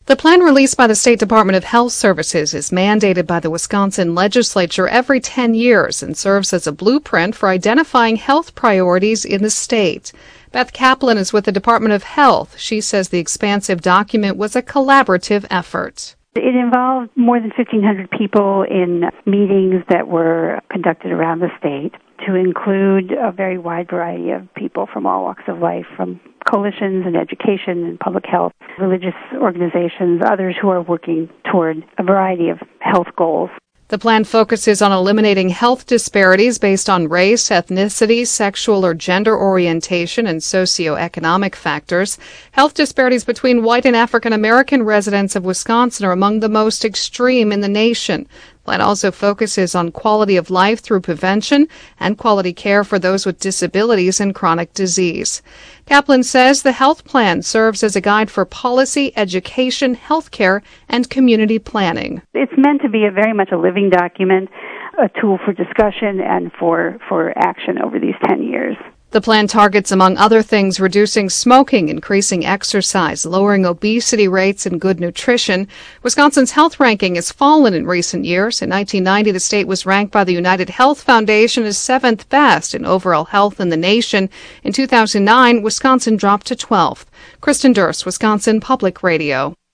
The plan released by the State Department of Health Services is mandated by the Wisconsin legislature every 10 years and serves as a blueprint for identifying health priorities in the state. Beth Kaplan is with the Department of Health. She says the expansive document was a collaborative effort. It involved more than 1,500 people in meetings that were conducted around the state to include a very wide variety of people from all walks of life, from coalitions and education and public health, religious organizations, others who are working toward a variety of health goals. The plan focuses on eliminating health disparities based on race, ethnicity, sexual or gender orientation, and socioeconomic factors. Health disparities between white and African American residents of Wisconsin are among the most extreme in the nation. The plan also focuses on quality of life through prevention and quality care for those with disabilities and chronic disease. Kaplan says the health plan serves as a guide for policy, education, healthcare, and community planning. It's meant to be very much a living document, a tool for discussion and for action over these 10 years. The plan targets, among other things, reducing smoking, increasing exercise, lowering obesity rates, and good nutrition. Wisconsin's health ranking has fallen in recent years. In 1990, the state was ranked by the United Health Foundation as 7th best in overall health in the nation. In 2009, Wisconsin dropped to 12th. Kristen Durst, Wisconsin Public Radio.